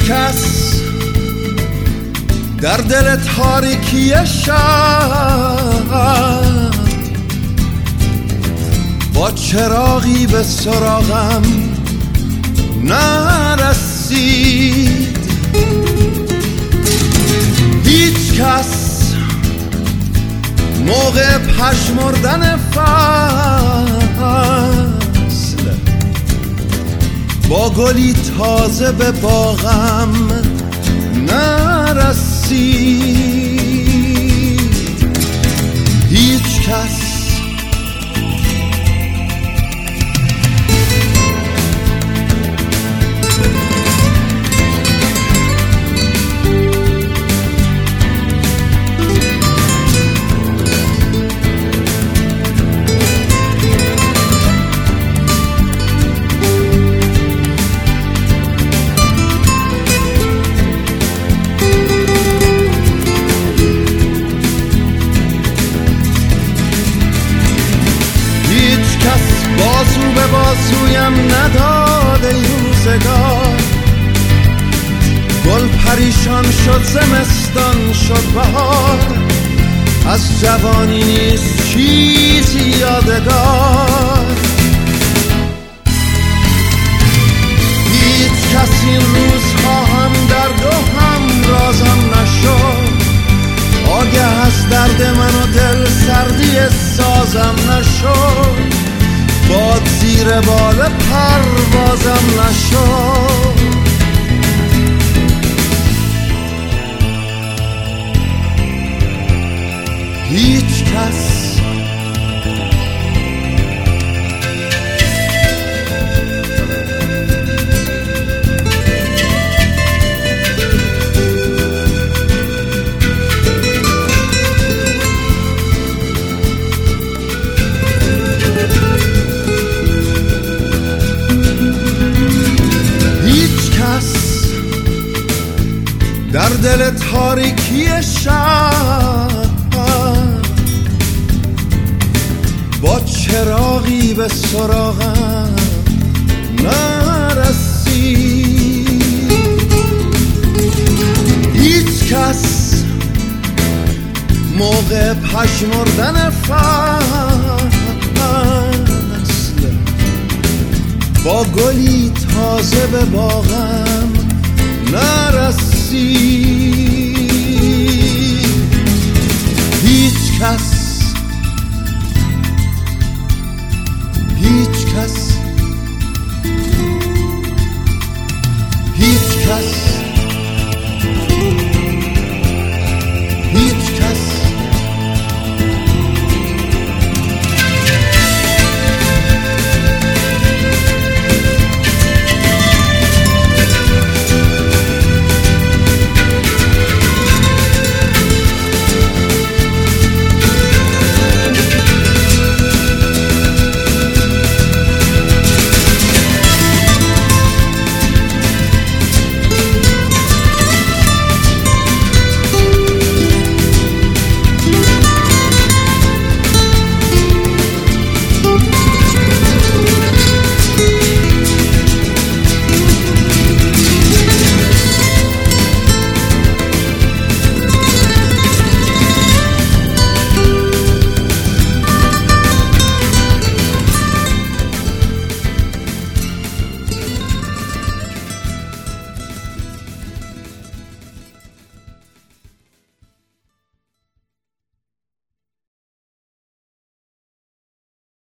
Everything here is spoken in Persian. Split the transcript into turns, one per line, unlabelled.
کس در دل تاریکی شب با چراغی به سراغم نرسید. هیچ کس موقع پژمردن فصل با گلی تازه به باغم نرسید. هیچ کس بازو به بازویم نداده روزگار. گل پریشان شد، زمستان شد بهار، از جوانی نیست چیزی یادگار. هیچ کسی این روزها هم درد و هم رازم نشد. آگه از درد من و دل سردی سازم نشد. باد زیر بال پروازم نشد. هیچ کس در دل تاریکی شب با چراغی به سراغم نرسید. هیچ کس موقع پژمردن فصل با گلی تازه به باغم نرسید. هیچ کس هیچ کس هیچ کس